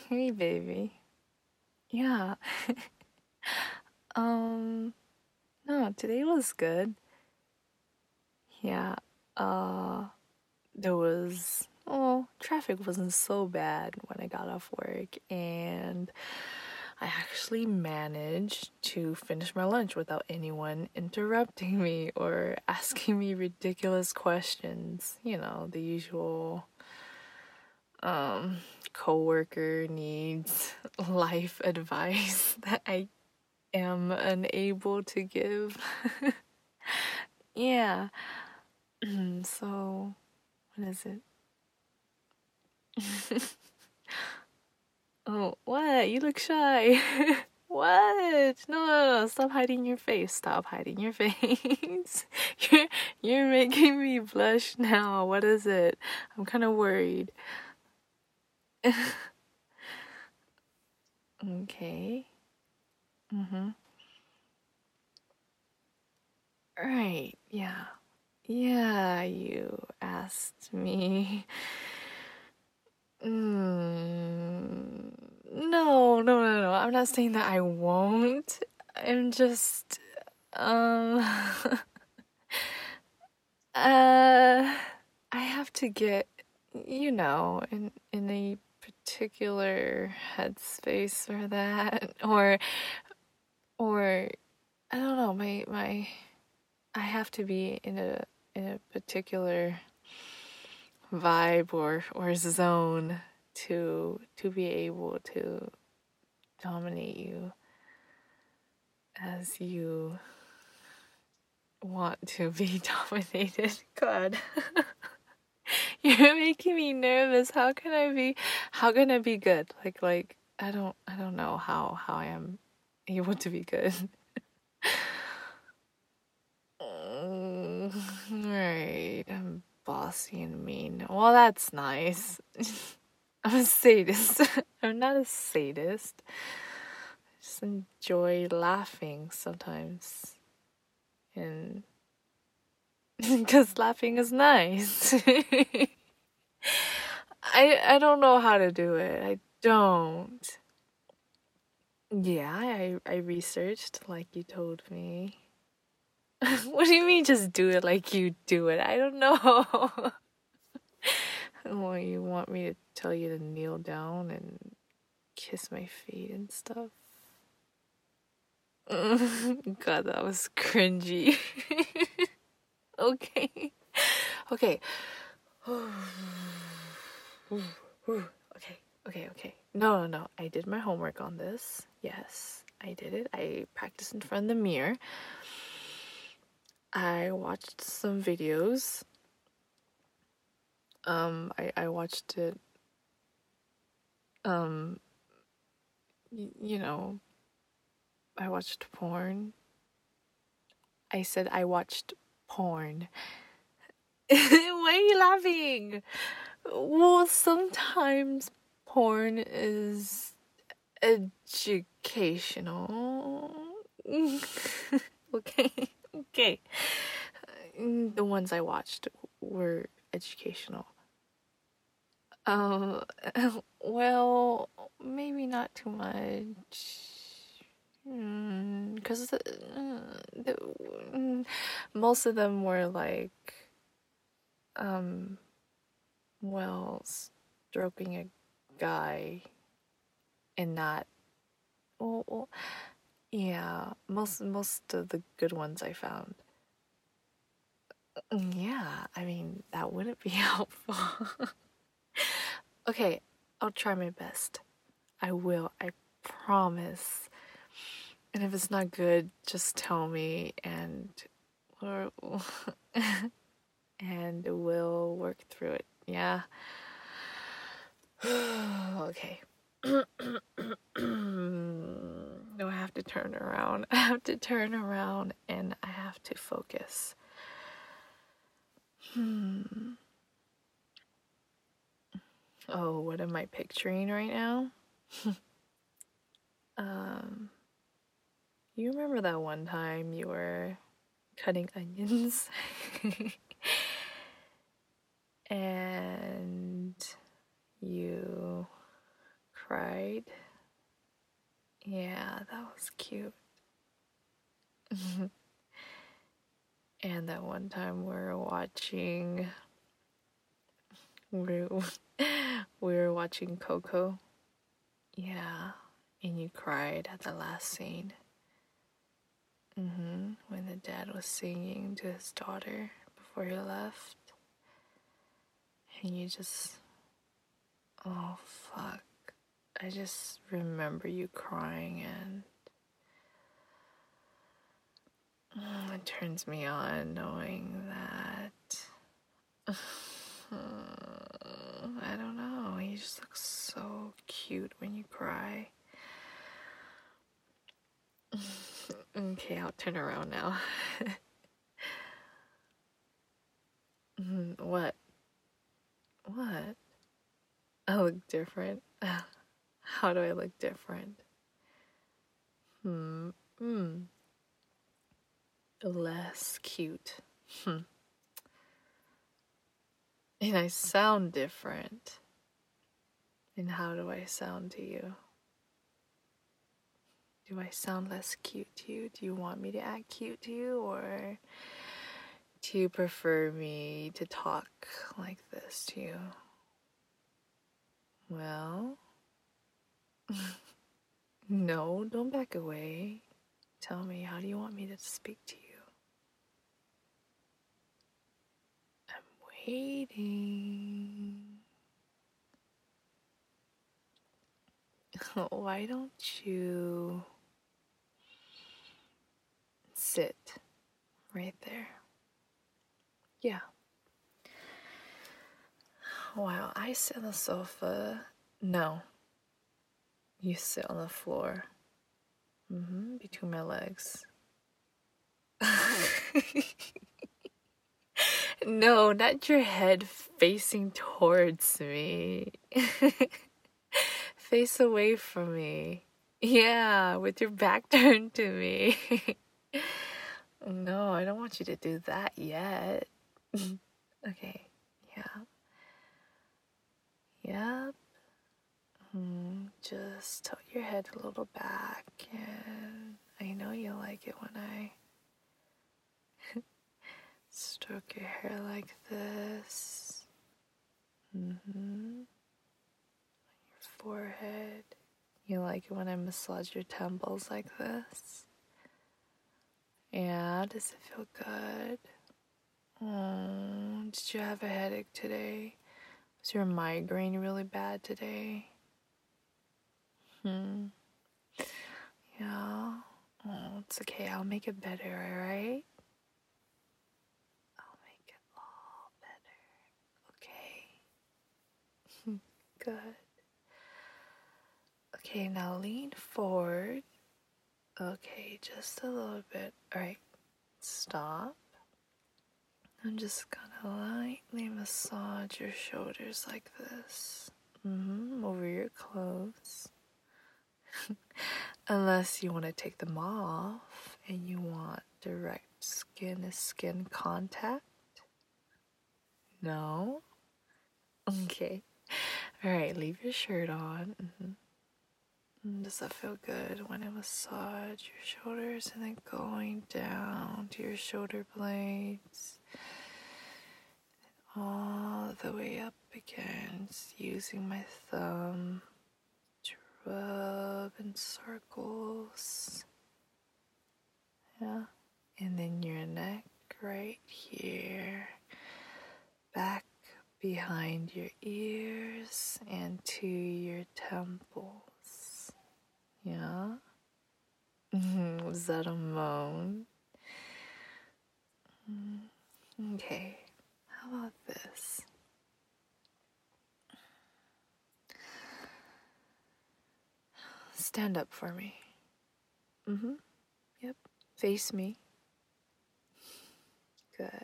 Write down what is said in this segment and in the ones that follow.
Hey, baby. Yeah. Um, no, today was good. Yeah. Uh, traffic wasn't so bad when I got off work, and I actually managed to finish my lunch without anyone interrupting me or asking me ridiculous questions. The usual, um, coworker needs life advice that I am unable to give. Yeah. So, what is it? Oh, what? You look shy. What? No. Stop hiding your face. Stop hiding your face. You're, you're making me blush now. What is it? I'm kind of worried. Okay. Mm-hmm. Right. Yeah. Yeah, you asked me. No. I'm not saying that I won't. I'm just, um, I have to get, in a particular headspace for that, or I don't know, I have to be in a particular vibe or zone to be able to dominate you as you want to be dominated. God. You're making me nervous. How can I be good? Like I don't know how I am able to be good. Right. I'm bossy and mean. Well, that's nice. I'm a sadist. I'm not a sadist. I just enjoy laughing sometimes. And because laughing is nice. I don't know how to do it. I don't. Yeah, I researched like you told me. What do you mean just do it like you do it? I don't know. Well, you want me to tell you to kneel down and kiss my feet and stuff? God, that was cringy. Okay. Okay. Okay. No. I did my homework on this. Yes, I did it. I practiced in front of the mirror. I watched some videos. I watched it, um, you know, I watched porn. I said I watched porn. Why are you laughing? Well, sometimes porn is educational. Okay. The ones I watched were educational. Um, well, maybe not too much. Because most of them were like, um, well, stroking a guy and not. Well, yeah, most of the good ones I found. Yeah, I mean that wouldn't be helpful. Okay, I'll try my best. I will. I promise. And if it's not good, just tell me or and we'll work through it. Yeah. Okay. No, I have to turn around. I have to turn around and I have to focus. Oh, what am I picturing right now? Um, you remember that one time you were cutting onions? And you cried. Yeah, that was cute. And that one time we were watching Coco. Yeah, and you cried at the last scene. When the dad was singing to his daughter before he left. And you just, oh fuck. I just remember you crying, and it turns me on knowing that. I don't know. You just look so cute when you cry. Okay, I'll turn around now. What? What? I look different. How do I look different? Less cute. And I sound different. And how do I sound to you? Do I sound less cute to you? Do you want me to act cute to you? Or do you prefer me to talk like this to you? Well, no, don't back away. Tell me, how do you want me to speak to you? I'm waiting. Why don't you sit right there? Yeah. While I sit on the sofa, no. You sit on the floor. Between my legs. No, not your head facing towards me. Face away from me. Yeah, with your back turned to me. No, I don't want you to do that yet. Okay, yeah. Yep. Just tilt your head a little back, and I know you like it when I stroke your hair like this. On your forehead. You like it when I massage your temples like this? Yeah, does it feel good? Oh, did you have a headache today? Was your migraine really bad today? Yeah. Oh, it's okay. I'll make it better, alright? I'll make it all better. Okay. Good. Okay, now lean forward. Okay, just a little bit. Alright. Stop. I'm just gonna lightly massage your shoulders like this. Over your clothes. Unless you want to take them off and you want direct skin to skin contact. No? Okay. Alright, leave your shirt on. Does that feel good when I massage your shoulders and then going down to your shoulder blades? All the way up again, using my thumb to rub in circles. Yeah. And then your neck right here, back behind your ears and to your temples. Yeah. Was that a moan? Okay. How about this? Stand up for me. Yep. Face me. Good.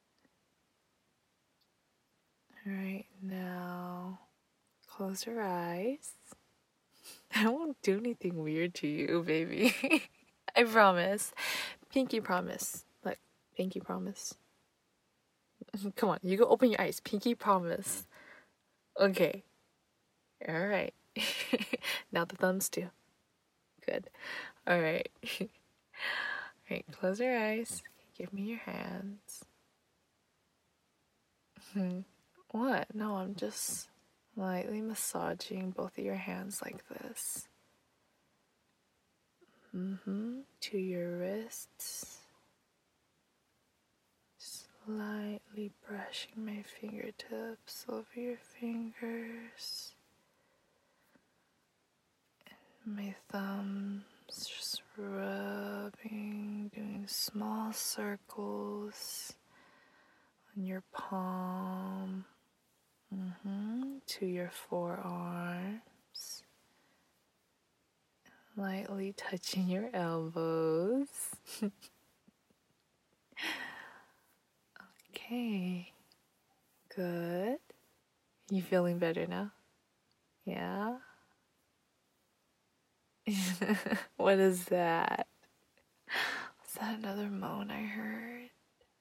Alright, now close your eyes. I won't do anything weird to you, baby. I promise. Pinky promise. Look, pinky promise. Come on, you go open your eyes. Pinky promise. Okay. Alright. Now the thumbs too. Good. All right. All right, close your eyes. Give me your hands. What? No, I'm just lightly massaging both of your hands like this. To your wrists. Slightly brushing my fingertips over your fingers. And my thumbs just rubbing, doing small circles on your palm. To your forearms. Lightly touching your elbows. Okay. Good. You feeling better now? Yeah? What is that? Was that another moan I heard?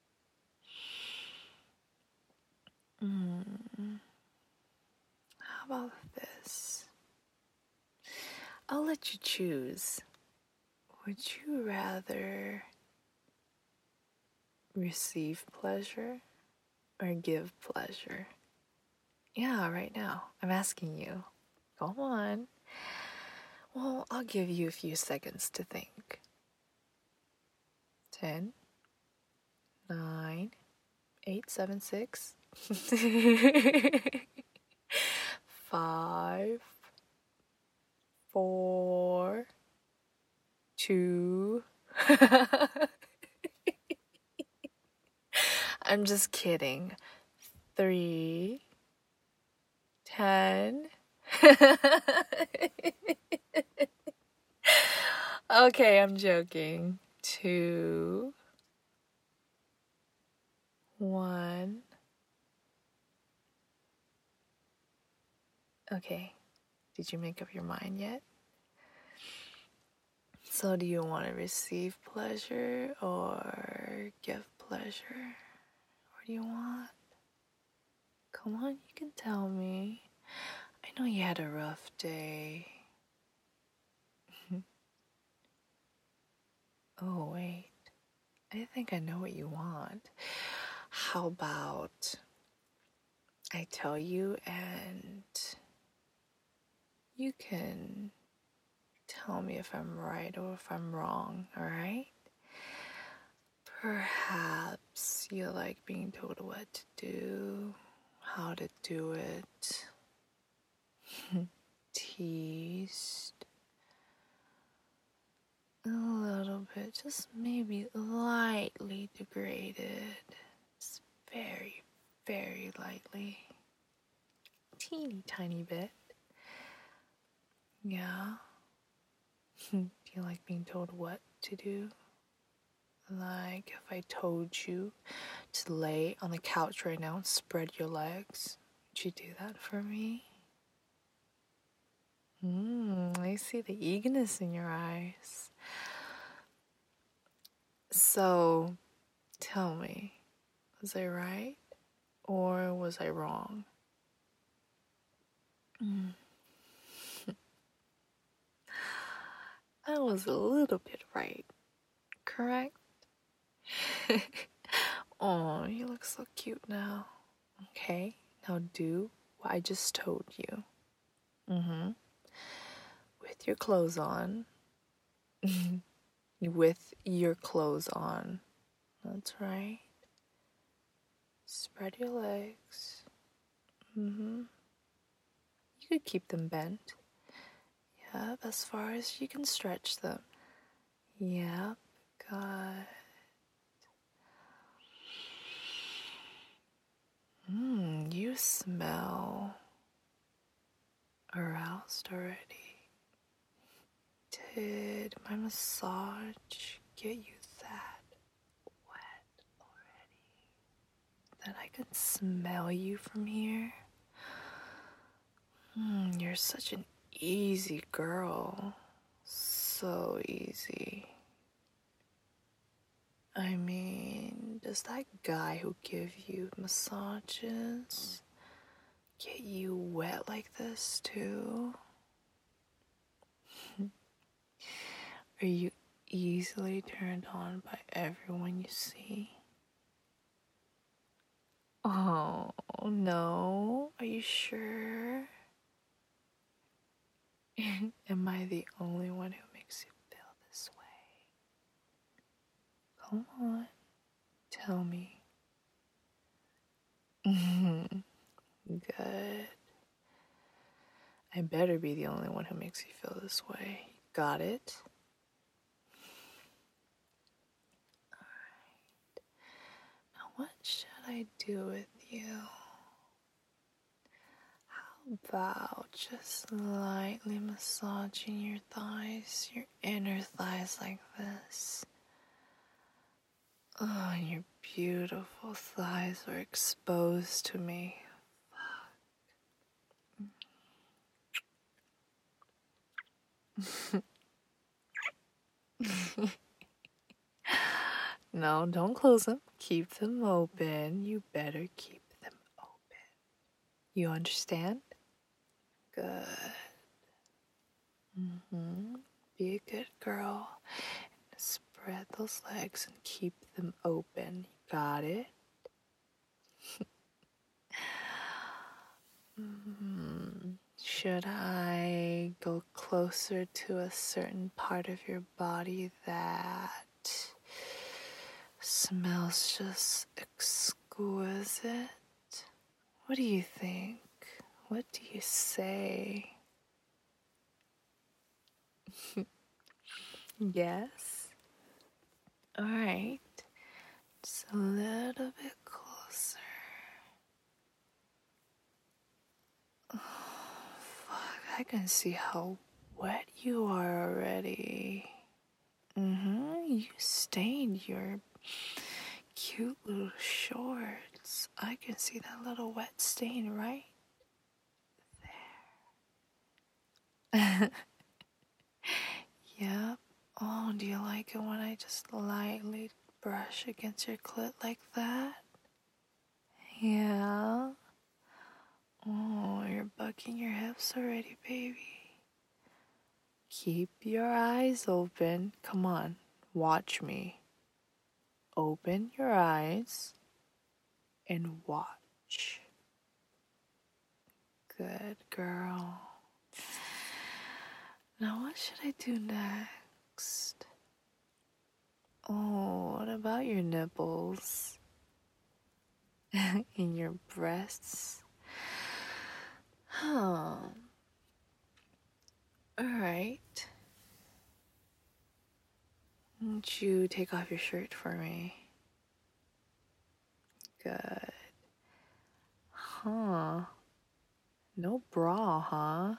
How about this? I'll let you choose. Would you rather receive pleasure or give pleasure? Yeah, right now. I'm asking you. Go on. Well, I'll give you a few seconds to think. 10, 9, 8, 7, 6, 5, 4, 2. I'm just kidding. 3, 10. Okay, I'm joking. 2, 1. Okay, did you make up your mind yet? So do you want to receive pleasure or give pleasure? What do you want? Come on, you can tell me. I know you had a rough day. Oh, wait. I think I know what you want. How about I tell you and you can tell me if I'm right or if I'm wrong, alright? Perhaps you like being told what to do, how to do it, teased a little bit, just maybe lightly degraded, just very, very lightly, teeny tiny bit. Yeah. Do you like being told what to do? Like if I told you to lay on the couch right now and spread your legs, would you do that for me? I see the eagerness in your eyes. So, tell me, was I right or was I wrong? I was a little bit right, correct? Oh, you look so cute now. Okay, now do what I just told you. With your clothes on. With your clothes on. That's right. Spread your legs. You could keep them bent. Yep, as far as you can stretch them. Yep, good. You smell aroused already. Did my massage get you that wet already? That I can smell you from here? You're such an easy girl. So easy. I mean, does that guy who gives you massages get you wet like this too? Are you easily turned on by everyone you see? Oh, no. Are you sure? Am I the only one who makes you feel this way? Come on, tell me. Good. I better be the only one who makes you feel this way. Got it? Alright. Now, what should I do with you? How about just lightly massaging your thighs, your inner thighs like this? Oh, and your beautiful thighs are exposed to me. No, don't close them. Keep them open. You better keep them open. You understand? Good. Be a good girl. Spread those legs and keep them open. Got it? Should I go closer to a certain part of your body that smells just exquisite? What do you think? What do you say? Yes? Alright. Just a little bit closer. Oh, fuck. I can see how wet you are already. You stained your cute little shorts. I can see that little wet stain right there. Yep. Oh, do you like it when I just lightly brush against your clit like that? Yeah. Oh, you're bucking your hips already, baby. Keep your eyes open. Come on, watch me. Open your eyes and watch. Good girl. Now, what should I do next? Oh, what about your nipples? And your breasts? Huh. Alright. Won't you take off your shirt for me? Good. Huh. No bra, huh?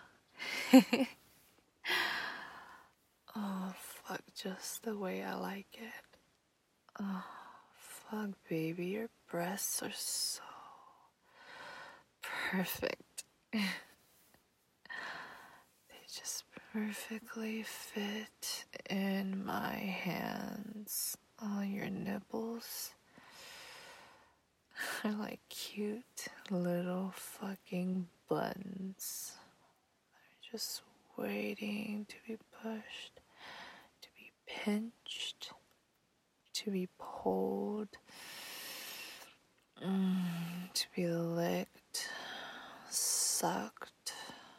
Oh, fuck, just the way I like it. Oh, fuck, baby, your breasts are so perfect. They just perfectly fit in my hands. Oh, your nipples are like cute little fucking buttons. They're just waiting to be pushed, to be pinched, to be pulled, to be licked, sucked.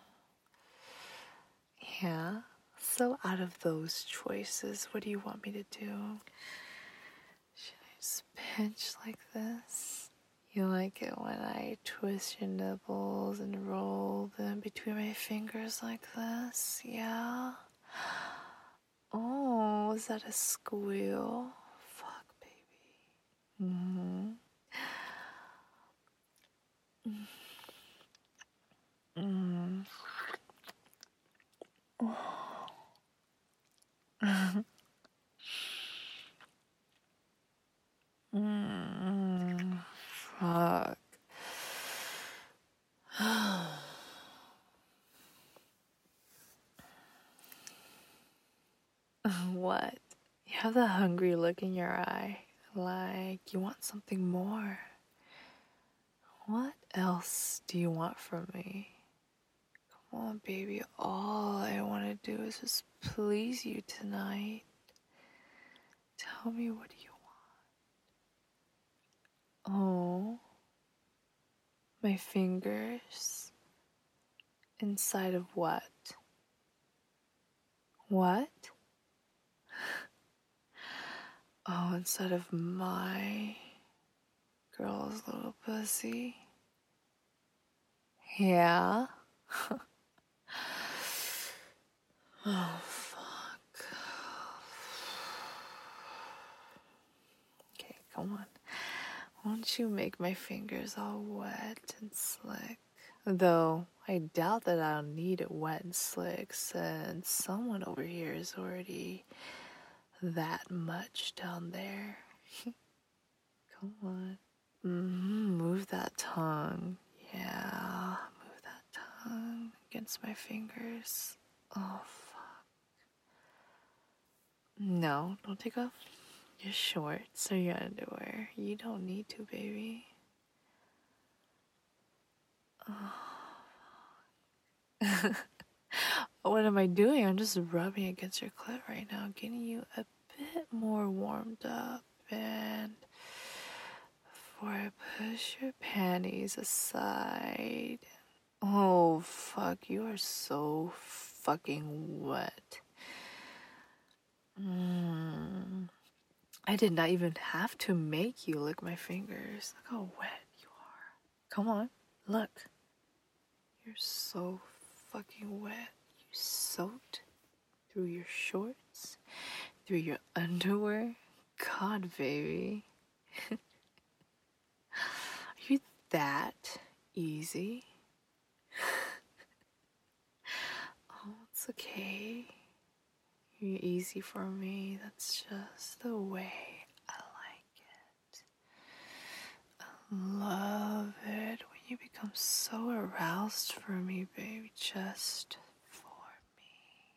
Yeah. So out of those choices, what do you want me to do? Should I just pinch like this? You like it when I twist your nipples and roll them between my fingers like this? Yeah? Oh, was that a squeal? Fuck, baby. Fuck. What? You have that hungry look in your eye, like you want something more. What else do you want from me? Come on, baby. All I want to do is just please you tonight. Tell me, what do you want? Oh, my fingers. Inside of what? What? Oh, inside of my girl's little pussy. Yeah. Oh, fuck. Okay, come on. Won't you make my fingers all wet and slick? Though I doubt that I'll need it wet and slick since someone over here is already that much down there. Come on. Move that tongue. Yeah, move that tongue against my fingers. Oh, fuck. No, don't take off your shorts or your underwear. You don't need to, baby. Oh. What am I doing? I'm just rubbing against your clit right now, getting you a bit more warmed up. And before I push your panties aside. Oh, fuck, you are so fucking wet. I did not even have to make you lick my fingers. Look how wet you are. Come on, look. You're so fucking wet. You soaked through your shorts, through your underwear. God, baby. Are you that easy? Oh, it's okay. You're easy for me. That's just the way I like it. I love it when you become so aroused for me, baby. Just for me.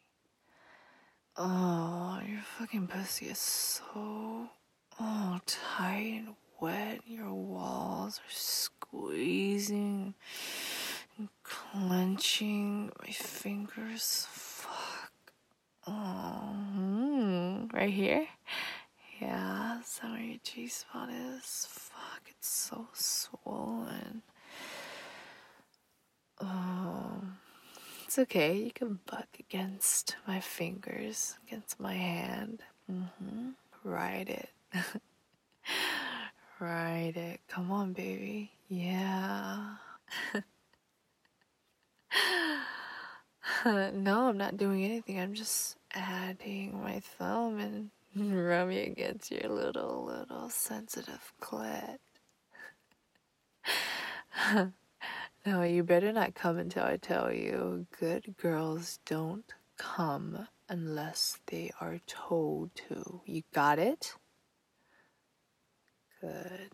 Oh, your fucking pussy is so tight and wet. Your walls are squeezing and clenching my fingers. Fuck. Oh, right here? Yeah, that's where your G-spot is. Fuck, it's so swollen. It's okay. You can buck against my fingers, against my hand. Ride it. Ride it. Come on, baby. Yeah. No, I'm not doing anything. I'm just adding my thumb and rubbing against your little sensitive clit. No, you better not come until I tell you. Good girls don't come unless they are told to. You got it? Good.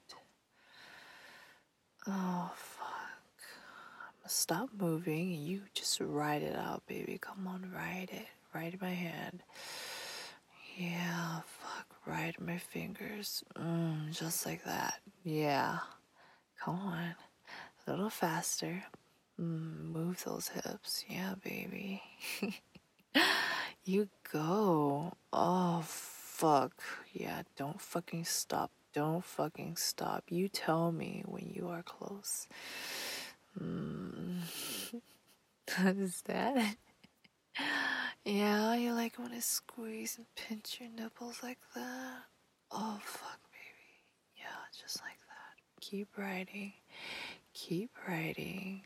Oh, fuck. I'm gonna stop moving and you just ride it out, baby. Come on, ride it. Ride my hand. Yeah, fuck, ride my fingers. Just like that. Yeah. Come on. A little faster. Move those hips. Yeah, baby. You go. Oh, fuck. Yeah, don't fucking stop. Don't fucking stop. You tell me when you are close. What is that? Yeah, you like when I squeeze and pinch your nipples like that? Oh, fuck, baby. Yeah, just like that. Keep riding. Keep riding.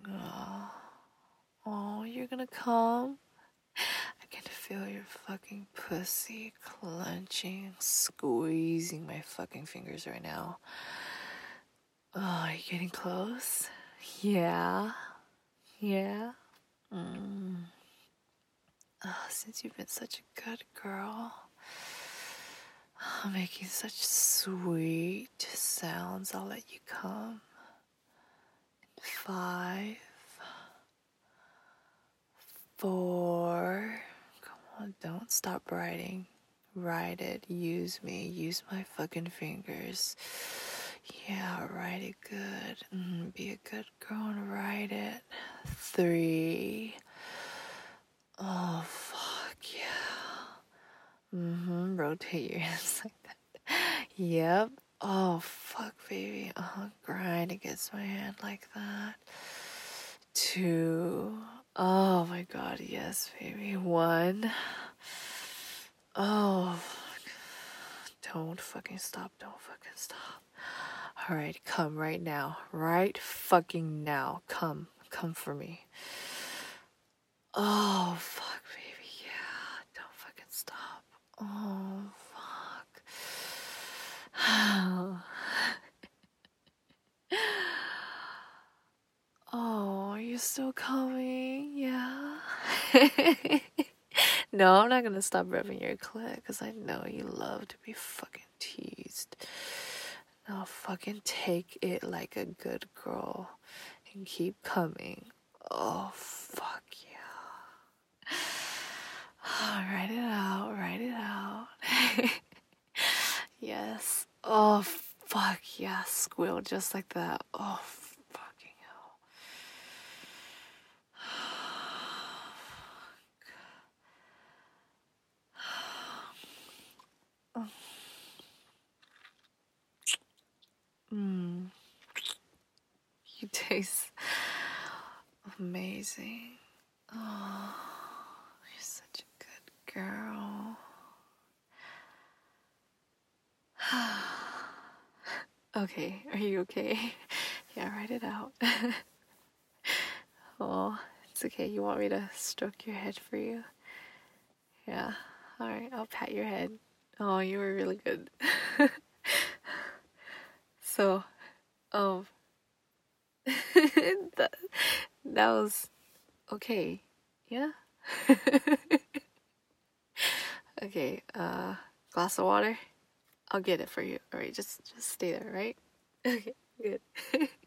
Oh, you're gonna come? I can feel your fucking pussy clenching, squeezing my fucking fingers right now. Oh, are you getting close? Yeah. Yeah. Since you've been such a good girl, making such sweet sounds, I'll let you come. 5, 4. Come on, don't stop riding. Ride it. Use me. Use my fucking fingers. Yeah, write it good. Be a good girl and write it. 3. Oh, fuck yeah. Rotate your hips like that. Yep. Oh, fuck, baby. Grind against my hand like that. 2. Oh my god, yes, baby. 1. Oh, fuck. Don't fucking stop. Don't fucking stop. Alright, come right now. Right fucking now. Come for me. Oh, fuck, baby. Yeah, don't fucking stop. Oh, fuck. Oh, are you still coming? Yeah. No, I'm not gonna stop rubbing your clit because I know you love to be fucking teased. Now fucking take it like a good girl and keep coming. Oh, fuck yeah. Oh, write it out, write it out. Yes. Oh, fuck yeah, squeal just like that. Oh, fucking hell. You taste amazing. Oh, you're such a good girl. Okay, are you okay? Yeah, write it out. Oh, it's okay. You want me to stroke your head for you? Yeah. Alright, I'll pat your head. Oh, you were really good. So, that, that was okay. Yeah? Okay, glass of water? I'll get it for you. Alright, just stay there, right? Okay, good.